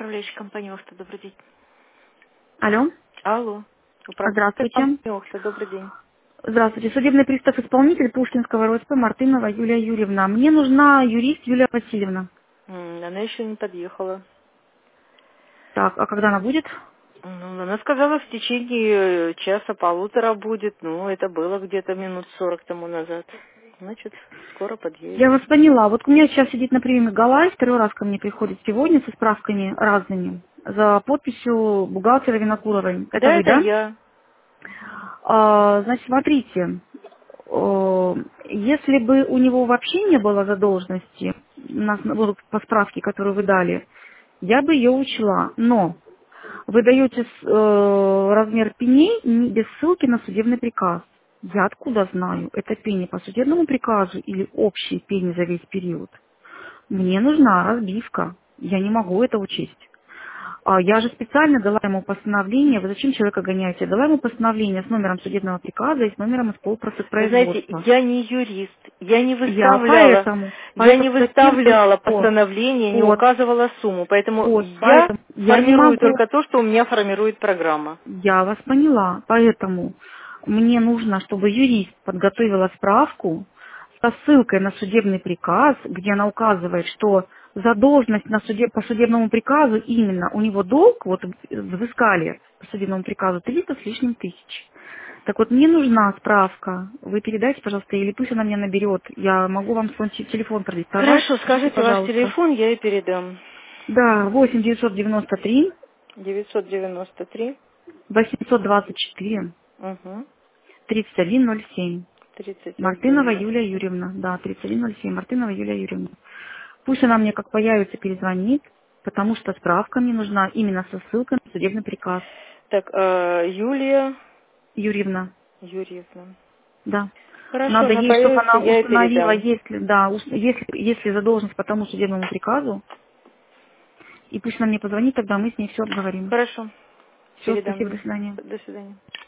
Управляющая компания Охта, добрый день. Алло. Алло. Управляющая Здравствуйте. компания Охта, добрый день. Здравствуйте. Судебный пристав-исполнитель Пушкинского РОСП Мартынова Юлия Юрьевна. Мне нужна юрист Юлия Васильевна. Она еще не подъехала. Так, а когда она будет? Она сказала, в течение часа-полутора будет. Это было где-то минут 40 тому назад. Значит, скоро подъедет. Я вас поняла. Вот у меня сейчас сидит на приеме Галай, второй раз ко мне приходит сегодня со справками разными, за подписью бухгалтера Винокуровой. Это Да, вы, это да? я. Значит, смотрите, если бы у него вообще не было задолженности, вот по справке, которую вы дали, я бы ее учла. Но вы даете размер пеней без ссылки на судебный приказ. Я откуда знаю, это пени по судебному приказу или общие пени за весь период? Мне нужна разбивка. Я не могу это учесть. Я же специально дала ему постановление. Вы зачем человека гоняете? Я дала ему постановление с номером судебного приказа и с номером Вы знаете, исполпроизводства. я не юрист, Я я не поэтому таким выставляла вот, постановление, не вот, указывала сумму, поэтому вот, я поэтому я не формирую могу. только то, что у меня формирует программа. Я вас поняла. Поэтому мне нужно, чтобы юрист подготовила справку со ссылкой на судебный приказ, где она указывает, что задолженность по судебному приказу именно у него долг, вот взыскали по судебному приказу 300 с лишним тысяч. Так вот, мне нужна справка. Вы передайте, пожалуйста, или пусть она меня наберет. Я могу вам свой телефон продиктовать. Хорошо, Скажите, скажите ваш пожалуйста. телефон, я и передам. Да, 8 993 993, 824 угу, 3107. Мартынова 3107. Юлия Юрьевна. Да, 3107. Мартынова Юлия Юрьевна. Пусть она мне как появится перезвонит, потому что справка мне нужна именно со ссылкой на судебный приказ. Так, Юлия Юрьевна. Юрьевна. Да. Хорошо, Надо она ей, чтобы появится, она я и установила, передам. если, да, если задолженность по тому судебному приказу, и пусть она мне позвонит, тогда мы с ней все обговорим. Хорошо, Все, передам спасибо, до ей. свидания. До свидания.